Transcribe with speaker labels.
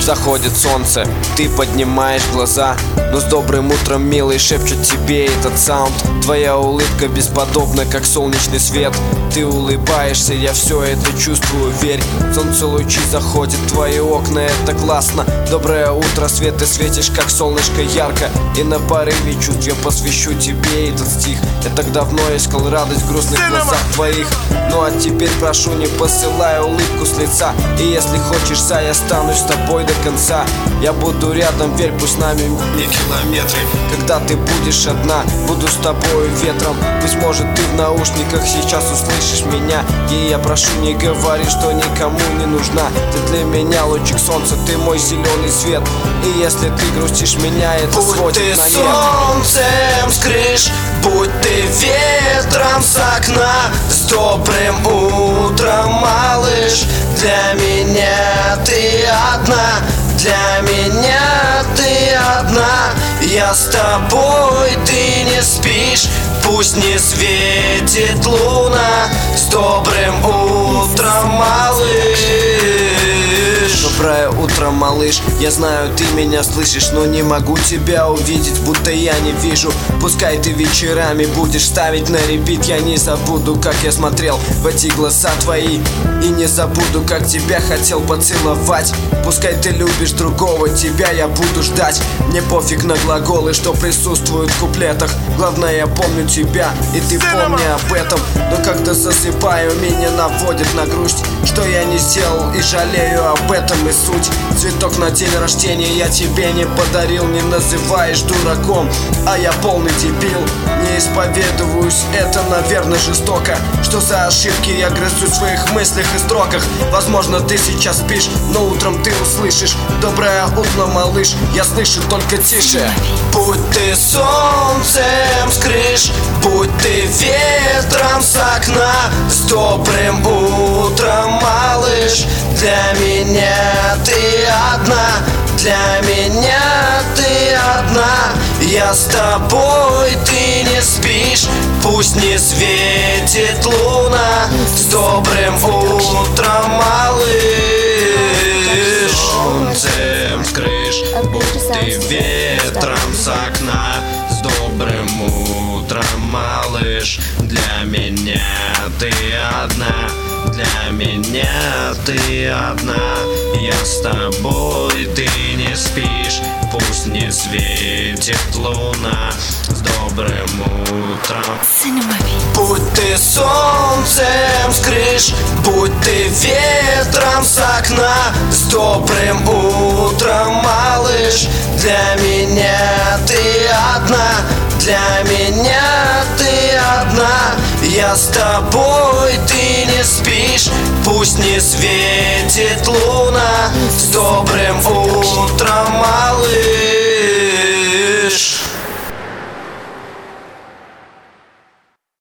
Speaker 1: заходит солнце, ты поднимаешь глаза, но с добрым утром, милый, шепчет тебе этот саунд. Твоя улыбка бесподобна, как солнечный свет. Ты улыбаешься, я все это чувствую, верь. Солнце лучи заходит в твои окна, это классно. Доброе утро, свет, ты светишь, как солнышко ярко. И на порыве чувств я посвящу тебе этот стих. Я так давно искал радость в грустных глазах твоих. Ну а теперь прошу, не посылай улыбку с лица. И если хочешь, я останусь с тобой до конца. Я буду рядом, верь, пусть с нами не километры. Когда ты будешь одна, буду с тобою ветром. Быть может, ты в наушниках сейчас услышишь меня. И я прошу, не говори, что никому не нужна. Ты для меня лучик солнца, ты мой зеленый свет. И если ты грустишь, меня это сводит на нет.
Speaker 2: Будь ты солнцем с крыш, будь ты ветром с окна. С добрым утром, малыш, для меня ты одна. Для меня ты одна. Я с тобой, ты не спишь. Пусть не светит луна. С добрым утром, малыш.
Speaker 1: Доброе утро, малыш, я знаю, ты меня слышишь, но не могу тебя увидеть, будто я не вижу. Пускай ты вечерами будешь ставить на репит, я не забуду, как я смотрел в эти глаза твои. И не забуду, как тебя хотел поцеловать. Пускай ты любишь другого, тебя я буду ждать. Мне пофиг на глаголы, что присутствуют в куплетах. Главное, я помню тебя, и ты помни об этом. Но когда засыпаю, меня наводит на грусть, что я не сделал, и жалею об этом и суть. Цветок на день рождения я тебе не подарил. Не называешь дураком, а я полный дебил. Не исповедуюсь, это, наверное, жестоко. Что за ошибки я грызу в своих мыслях и строках. Возможно, ты сейчас спишь, но утром ты услышишь. Доброе утро, малыш, я слышу только тише.
Speaker 2: Будь ты солнцем с крыш, будь ты ветром с окна. С добрым утром, малыш, для меня ты одна. Для меня ты одна. Я с тобой, ты не спишь. Пусть не светит луна. С добрым утром, малыш. Солнцем с крыш, будь ты ветром с окна. С добрым утром, малыш. Для меня ты одна. Для меня ты одна. Я с тобой, ты не спишь. Пусть не светит луна. С добрым утром. Будь ты солнцем с крыш, будь ты ветром с окна. С добрым утром, малыш. Для меня ты одна. Для меня ты одна. Я с тобой, ты не спишь. Пусть не светит луна. С добрым утром, малыш.